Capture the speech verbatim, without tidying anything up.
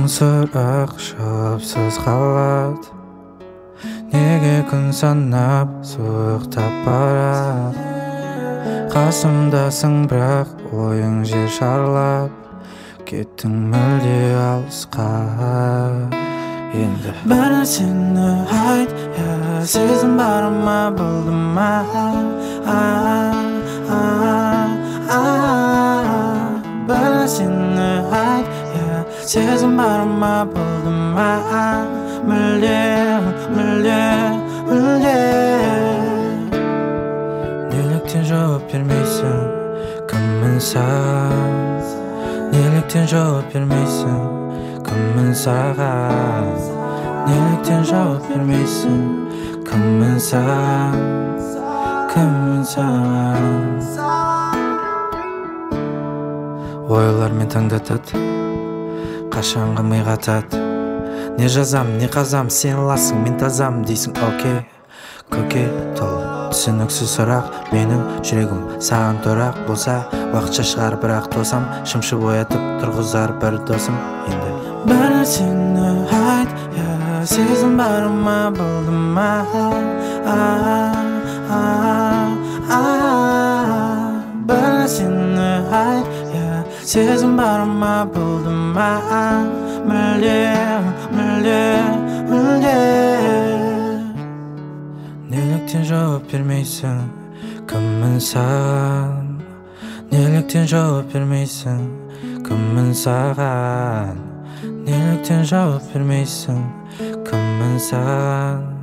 сұрақ жауапсыз қалады. Неге күн санап суықтап барады? Қасымдасың бірақ ойың жер шарлап, кеттің мүлде алысқа. Енді бір нәрсені айт, я сезім бар ма, болды ма? Бір нәрсені айт, я сезім бар ма, болды ма? Мүлде, мүлде, мүлде. Неліктен жауап бермейсің, кіммін саған? Неліктен жауап бермейсің, кіммін саған? Неліктен жауап бермейсің, кіммін саған? Кіммін саған? Ойлар мен таңдатады, қашанғы ми қатады. Не жазам, не қазам, сен ласың, мен тазам дейсің, окей. Көке толы түсініксіз сұрақ, менің жүрегім саған торақ болса, уақытша шығар бірақ тосам, шымшып оятып тұрғызар бір досым. Енді бір нәрсені айт, я сезім бар ма, болды ма? Бір нәрсені айт, я сезім бар ма, болды ма? Мүлде, мүлде, мүлде. Неліктен жауап бермейсің, кіммін саған? Неліктен жауап бермейсің, кіммін саған? Неліктен жауап бермейсің, кіммін саған?